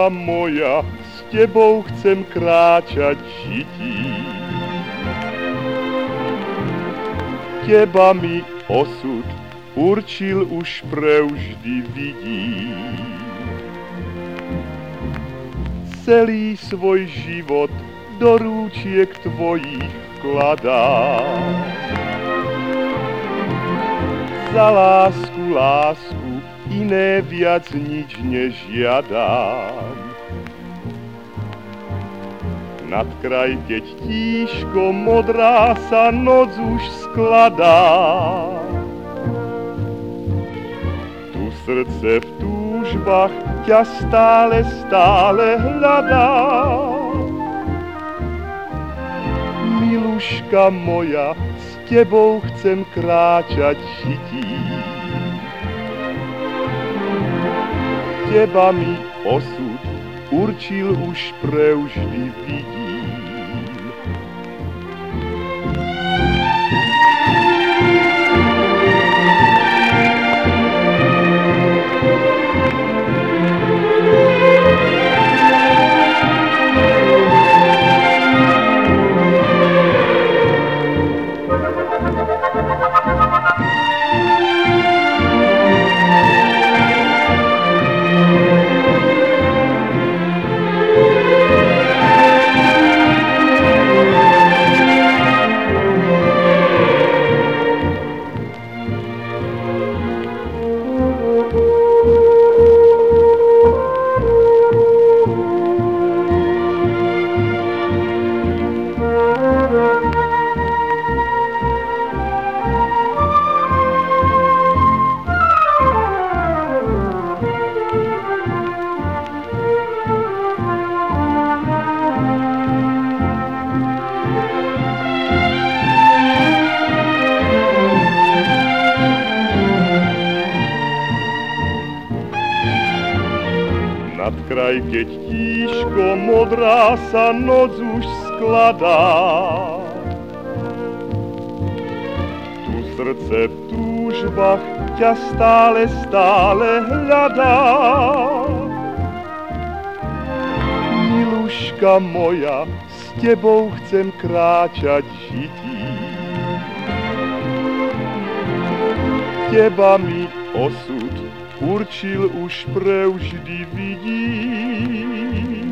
Miluška moja, s tebou chcem kráčať žití. Teba mi osud určil už prevždy vidím. Celý svoj život do rúčiek tvojich vkladám. Za lásku, iné viac nič nežiadam. Nad kraj, keď tížko modrá sa noc už skladá. Tu srdce v túžbách ťa stále hľadá. Miluška moja, s tebou chcem kráčať žití. Teba mi osud určil už prevždy vidím. Nad kraj, keď tížko modrá sa noc už skladá. Tu srdce v túžbách ťa stále hľadá. Miluška moja, s tebou chcem kráčať žití. Teba mi osud určil už prevždy vidím.